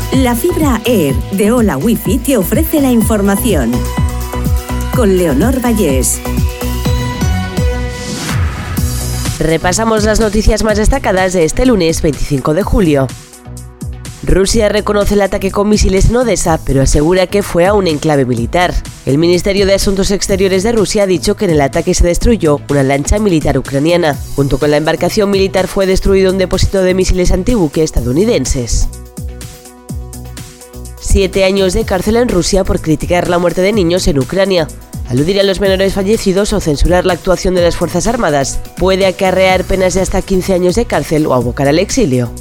La fibra Air de Hola Wifi te ofrece la información. Con Leonor Vallés. Repasamos las noticias más destacadas de este lunes 25 de julio. Rusia reconoce el ataque con misiles en Odessa, pero asegura que fue a un enclave militar. El Ministerio de Asuntos Exteriores de Rusia ha dicho que en el ataque se destruyó una lancha militar ucraniana. Junto con la embarcación militar fue destruido un depósito de misiles antibuque estadounidenses. 7 años de cárcel en Rusia por criticar la muerte de niños en Ucrania. Aludir a los menores fallecidos o censurar la actuación de las Fuerzas Armadas puede acarrear penas de hasta 15 años de cárcel o abocar al exilio.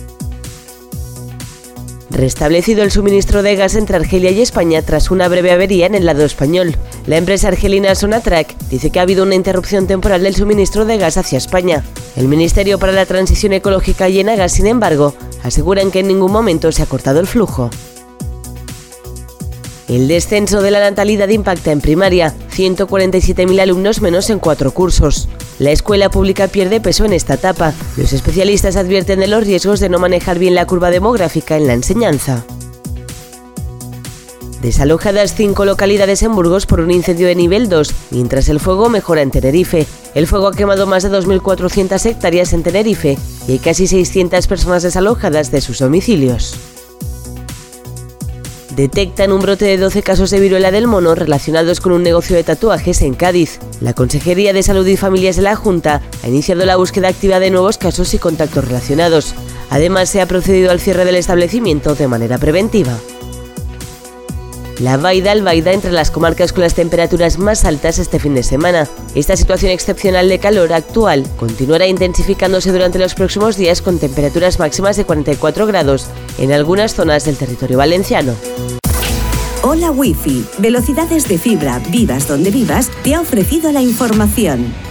Restablecido el suministro de gas entre Argelia y España tras una breve avería en el lado español. La empresa argelina Sonatrach dice que ha habido una interrupción temporal del suministro de gas hacia España. El Ministerio para la Transición Ecológica y Enagas, sin embargo, aseguran que en ningún momento se ha cortado el flujo. El descenso de la natalidad impacta en primaria, 147.000 alumnos menos en 4 cursos. La escuela pública pierde peso en esta etapa. Los especialistas advierten de los riesgos de no manejar bien la curva demográfica en la enseñanza. Desalojadas 5 localidades en Burgos por un incendio de nivel 2, mientras el fuego mejora en Tenerife. El fuego ha quemado más de 2.400 hectáreas en Tenerife y hay casi 600 personas desalojadas de sus domicilios. Detectan un brote de 12 casos de viruela del mono relacionados con un negocio de tatuajes en Cádiz. La Consejería de Salud y Familias de la Junta ha iniciado la búsqueda activa de nuevos casos y contactos relacionados. Además, se ha procedido al cierre del establecimiento de manera preventiva. La vaida albaida entre las comarcas con las temperaturas más altas este fin de semana. Esta situación excepcional de calor actual continuará intensificándose durante los próximos días con temperaturas máximas de 44 grados en algunas zonas del territorio valenciano. Hola Wifi, velocidades de fibra, vivas donde vivas, te ha ofrecido la información.